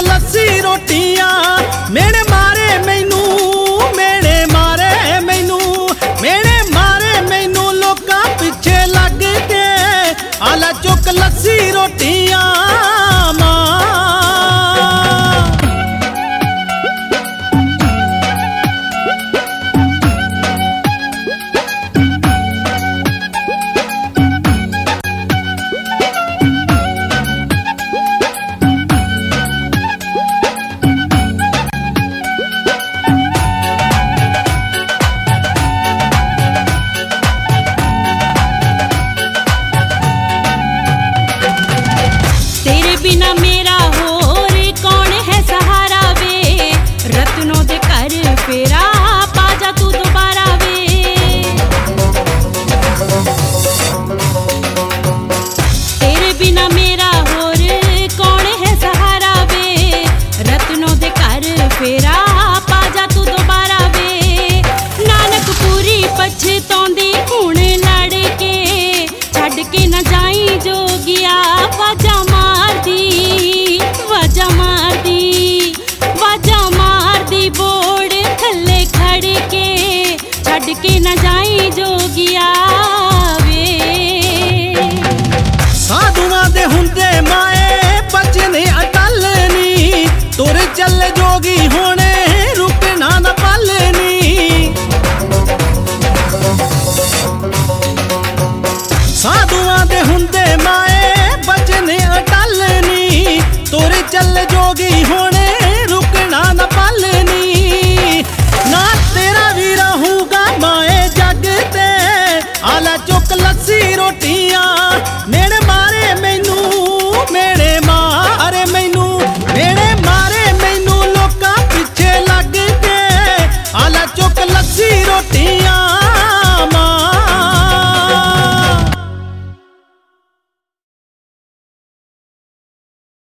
लस्सी रोटियां मेरे मारे मैनू मेरे मारे मैनू मेरे मारे मैनू लोकां पिछे लग के आला चुक लस्सी रोटियां बिना मेरा होर कौन है सहारा वे रत्नों दे कर फेरा पाजा तू दोबारा वे तेरे बिना मेरा होर कौन है सहारा वे रत्नों दे कर फेरा पाजा तू दोबारा वे नानक पूरी पछतौंदी हुण लड़ के छड्ड के न जाई जोगिया वाजा बोड़ थल्ले खड़ के छड्ड के न जाई जोगिया वे साधुआं दे हुंदे माए बचने अटल नी तुर चल जोगी होने रुकना न पलनी साधुआं दे हुंदे माए बचने अटल नी तुर चल